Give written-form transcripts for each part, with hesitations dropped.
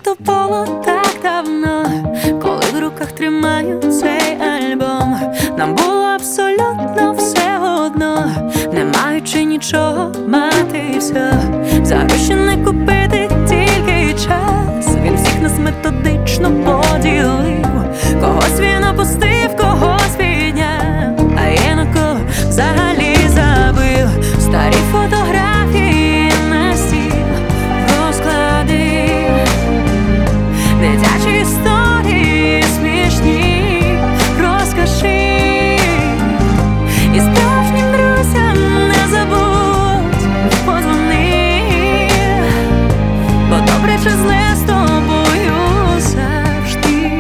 то було так давно, коли в руках тримаю цей альбом. Нам було абсолютно все одно, не маючи нічого, мати і все. За гроші не купити, тільки час. Він всіх нас методично поділив. Когось він опустив, когось підняв, а я на кого взагалі забив. Старі фотографії на стіл розклади, дитячі історії смішні розкажи. І справжнім друзям не забудь подзвони, бо добре чи зле з тобою завжди.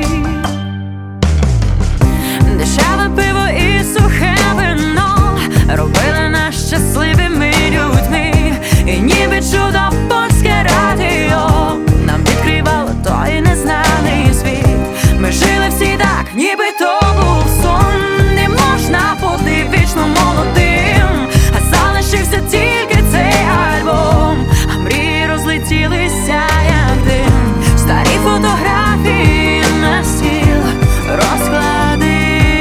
Дешеве пиво і сухе вино робили нас щасливими людьми. І ніби чудо польське радіо нам відкривало той незнаний світ. Ми жили всі так, ніби то був сон. Не можна бути вічно молодим, а залишився тільки цей альбом. А мрії розлетілися, як дим. Старі фотографії на стіл розклади,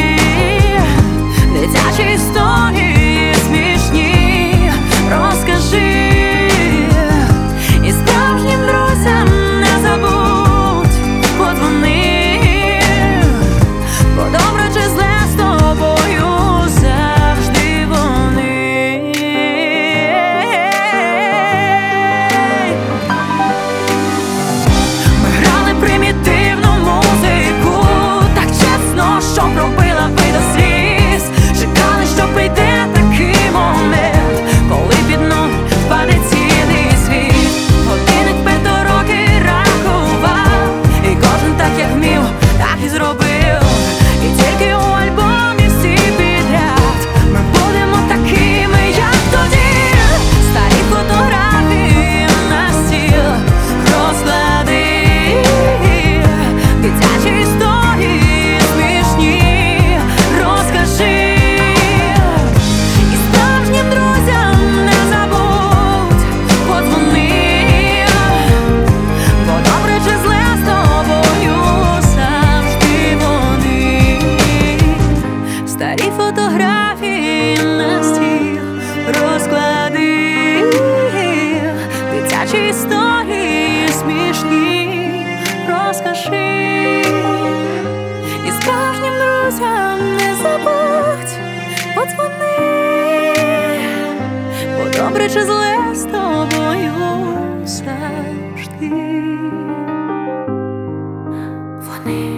дитячі історії смішні розкажи. І справжнім друзям не забудь подзвони, бо добре чи зле з тобою завжди вони. Ми грали примітивну музику, так чесно, що пробила би до сліз. Чекали, що прийде такий момент, коли під ноги впаде цілий світ. Годинник п'ятороки рахував, і кожен так як вмів, так і зробив. І тільки у альбомі всі підряд ми будемо такими, як тоді. Старі фотографії на стіл розклади, дитячі історії смішні розкажи. І справжнім друзям не забудь подзвони, бо добре чи зле з тобою завжди вони. Старі фотографії на стіл розклади, дитячі історії смішні розкажи. І справжнім друзям не забудь подзвони, бо добре чи зле з тобою завжди вони.